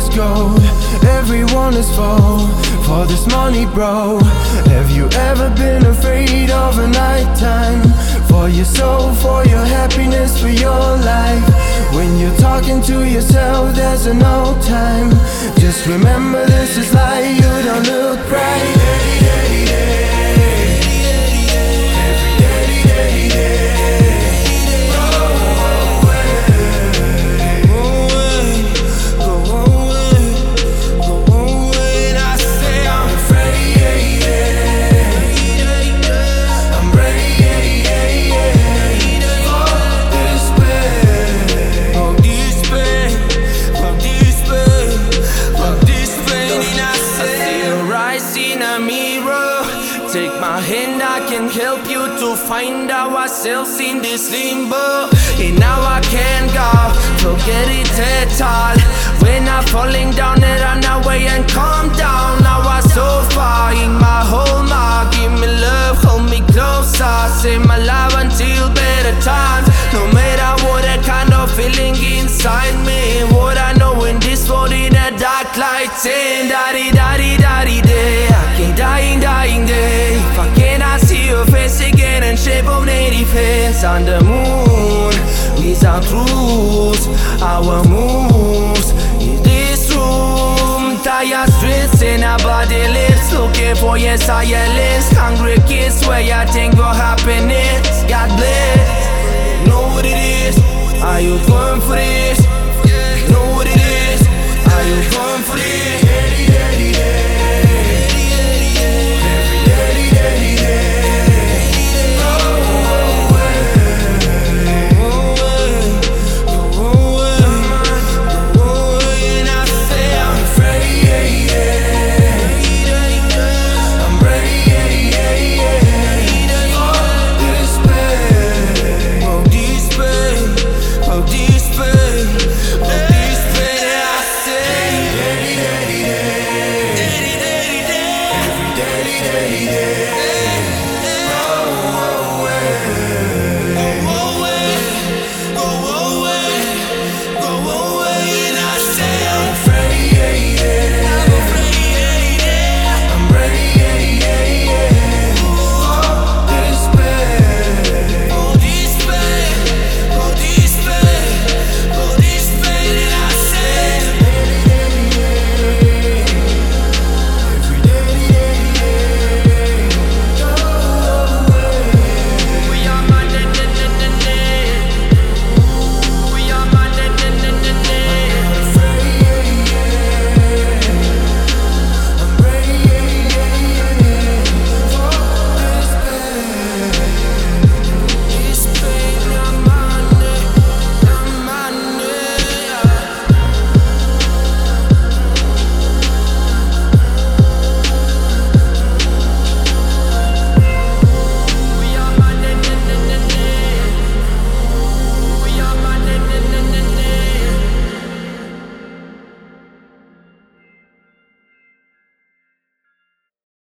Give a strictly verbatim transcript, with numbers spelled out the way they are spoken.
is gold, everyone is full for this money, bro. Have you ever been afraid of a nighttime? For your soul, for your happiness, for your life. When you're talking to yourself, there's no time. Just remember this is life, you don't look right. Take my hand, I can help you to find ourselves in this limbo. And now I can't go, forget it at all. When I'm falling down, I run away and calm down. Now I'm so far in my home, give me love, hold me closer. Save my life until better times. No matter what that kind of feeling inside me, what I know in this world in a dark light, saying daddy, daddy, daddy, day. I can't dying, dying day. If I cannot see your face again and shape of native hands on the moon, these are truths, our moves in this room. Tired streets in our body lips, looking for your silence. Hungry kids, where you think will happen.